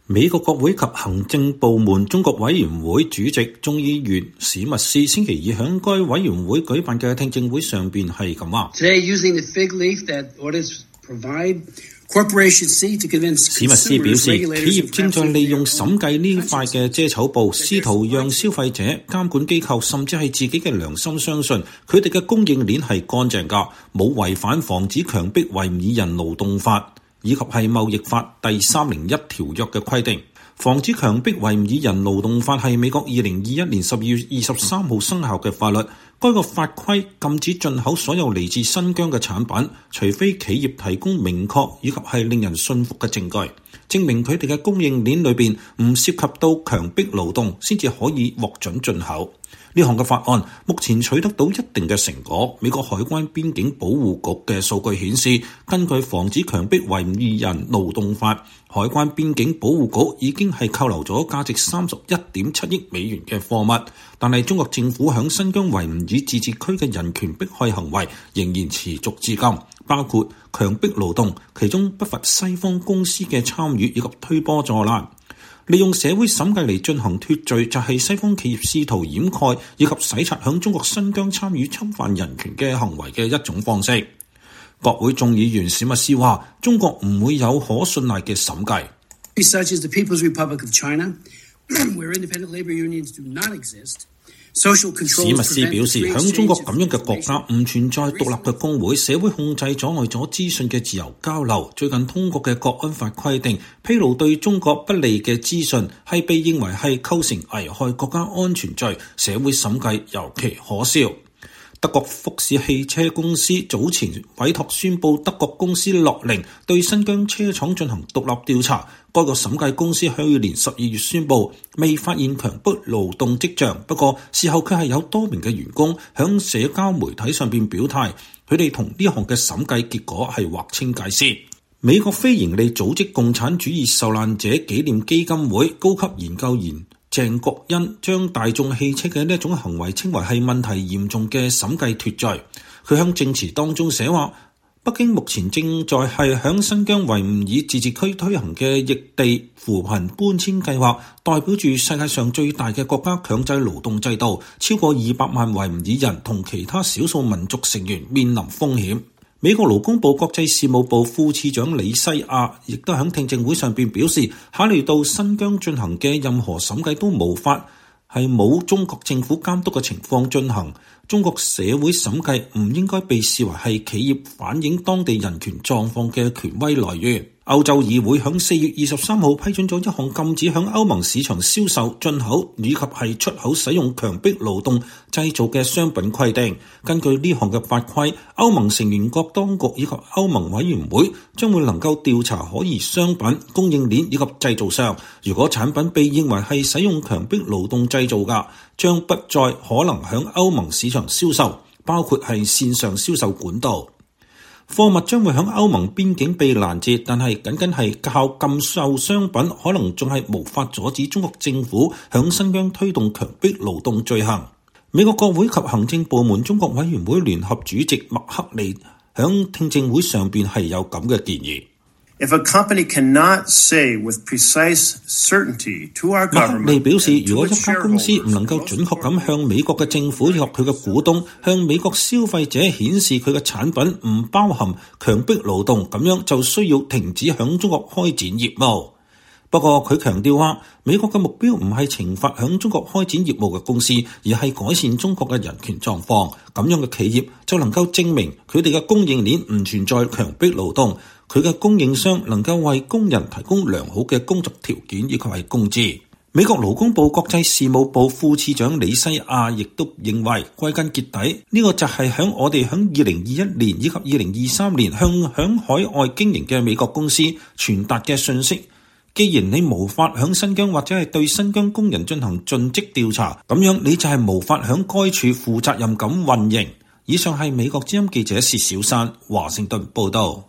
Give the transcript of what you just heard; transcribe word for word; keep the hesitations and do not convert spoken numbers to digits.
美國國會及行政部門中國委員會主席眾議員史密斯星期二喺該委員會舉辦嘅聽證會上邊係咁話。史密斯表示，企業正在利用審計呢塊嘅遮醜布，試圖讓消費者、監管機構甚至係自己嘅良心相信佢哋嘅供應鏈係乾淨㗎，冇違反防止強迫維吾爾人勞動法以及係貿易法第三零一條約嘅規定。防止強迫維吾爾人勞動法係美國二零二一年十二月二十三號生效嘅法律。該個法規禁止進口所有嚟自新疆嘅產品，除非企業提供明確以及係令人信服嘅證據，證明佢哋嘅供應鏈裏邊唔涉及到強迫勞動，先至可以獲准進口。呢項嘅法案目前取得到一定嘅成果。美國海關邊境保護局嘅數據顯示，根據防止強迫維吾爾人勞動法，海關邊境保護局已經係扣留咗價值三十一點七億美元嘅貨物。但係中國政府響新疆維吾爾自治區嘅人權迫害行為仍然持續至今，包括強迫勞動，其中不乏西方公司嘅參與以及推波助瀾。利用社會審計嚟進行脫罪，就係西方企業試圖掩蓋以及洗刷響中國新疆參與侵犯人權嘅行為嘅一種方式。國會眾議員史密斯話：中國唔會有可信賴嘅審計。史密斯表示，響中國咁樣嘅國家唔存在獨立嘅工會，社會控制阻礙咗資訊嘅自由交流。最近通過嘅國安法規定，披露對中國不利嘅資訊係被認為係構成危害國家安全罪，社會審計尤其可笑。德國福士汽車公司早前委託宣布德國公司樂齡對新疆車廠進行獨立調查。該個審計公司去年十二月宣布未發現強迫勞動跡象，不過事後佢係有多名嘅員工響社交媒體上邊表態，佢哋同呢項嘅審計結果係劃清界線。美國非營利組織共產主義受難者紀念基金會高級研究員鄭國恩將大眾汽車嘅呢一種行為稱為係問題嚴重嘅審計脫罪。佢向證詞當中寫話，北京目前正在係響新疆維吾爾自治區推行嘅異地扶貧搬遷計劃，代表住世界上最大嘅國家強制勞動制度，超過二百萬維吾爾人同其他少數民族成員面臨風險。美國勞工部國際事務部副次長李西亞亦都喺聽證會上邊表示，考慮到新疆進行嘅任何審計都無法係冇中國政府監督嘅情況進行，中國社會審計唔應該被視為係企業反映當地人權狀況嘅權威來源。歐洲議會響四月二十三號批准咗一項禁止響歐盟市場銷售、進口以及係出口使用強迫勞動製造嘅商品規定。根據呢項嘅法規，歐盟成員國當局以及歐盟委員會將會能夠調查可疑商品、供應鏈以及製造商。如果產品被認為係使用強迫勞動製造嘅，將不再可能響歐盟市場銷售，包括係線上銷售管道。貨物將會響歐盟邊境被攔截，但係僅僅係靠禁售商品，可能仲係無法阻止中國政府響新疆推動強迫勞動罪行。美國國會及行政部門中國委員會聯合主席麥克利響聽證會上邊係有咁嘅建議。 If a company cannot say with precise certainty to our government， 麥克利表示，如果一家公司唔能夠準確咁向美國嘅政府以及佢嘅股東、向美國消費者顯示佢嘅產品唔包含強迫勞動，咁樣就需要停止響中國開展業務。不過佢強調話，美國嘅目標唔係懲罰響中國開展業務嘅公司，而係改善中國嘅人權狀況。咁樣嘅企業就能夠證明佢哋嘅供應鏈唔存在強迫勞動，佢嘅供應商能夠為工人提供良好嘅工作條件以及係工資。美國勞工部國際事務部副次長李西亞亦都認為，歸根結底呢個就係響我哋響二零二一年以及二零二三年向響海外經營嘅美國公司傳達嘅信息。既然你無法響新疆或者係對新疆工人進行盡職調查，咁樣你就係無法響該處負責任咁運營。以上係美國之音記者薛小山華盛頓報道。